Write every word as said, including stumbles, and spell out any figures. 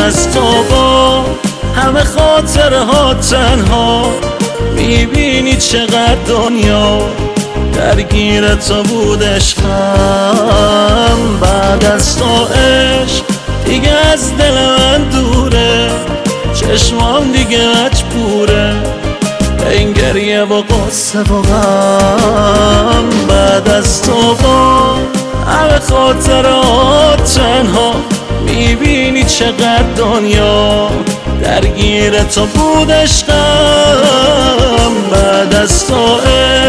از تو با همه خاطره ها تنها میبینی چقدر دنیا درگیر تو بود عشقم. بعد از تو عشق دیگه از دل من دوره، چشمام دیگه مجبوره این گریه و قصه و غم. بعد از تو با همه خاطرات تنها میبینی چقدر دنیا درگیر تو بود عشقم. بعد از تو